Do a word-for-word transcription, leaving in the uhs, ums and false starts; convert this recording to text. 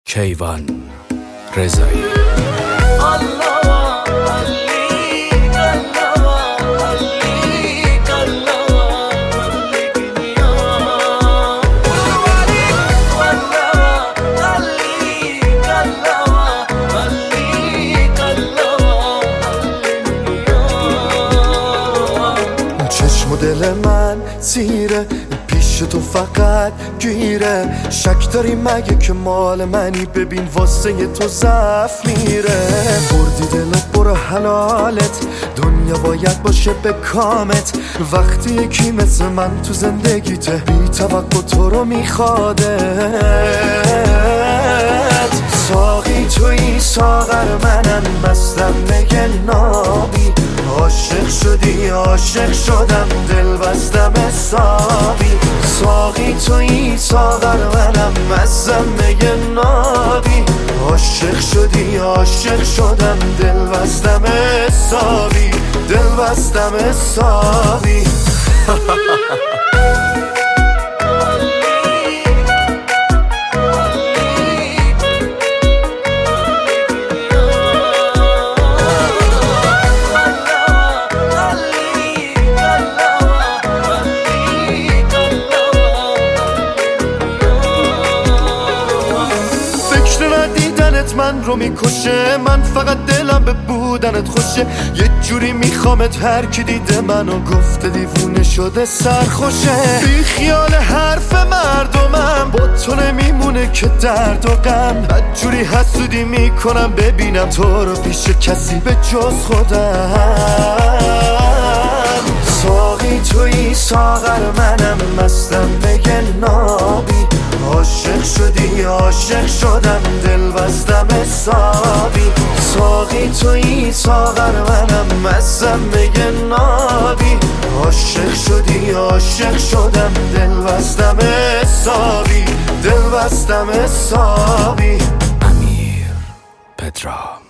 کیوان رضایی. چشم و دل من زیره پیش تو فقط گیره، شک داری مگه که مال منی؟ ببین واسه تو ضعف میره. بردی دل و برو حلالت، دنیا باید باشه به کامت. وقتی یکی مثل من تو زندگیته بی توقع تو رو میخوادت. ساقی توی ساغر منم، مستم میگه نابی. عاشق شدی عاشق شدم، دل بستم حسابی. ساقی توی ساغر منم، مستم میگه نابی. عاشق شدی عاشق شدم، دل بستم حسابی. دل بستم حسابی. من رو میکشه، من فقط دلم به بودنت خوشه. یه جوری میخوامت، هر کی دیده منو گفته دیوونه شده سرخوشه. بی خیال حرف مردمم، با تو نمیمونه که درد و غم. بدجوری حسودی میکنم ببینم تو رو پیش کسی به جز خودم. ساقی توی ساغر منم، مستم بگه نابی. عاشق شدی عاشق شدم، دل بستم حسابی. ساقی توی ساغر منم، مستم بگه نابی. عاشق شدی عاشق شدم، دل بستم حسابی. دل بستم حسابی. امیر پدرام.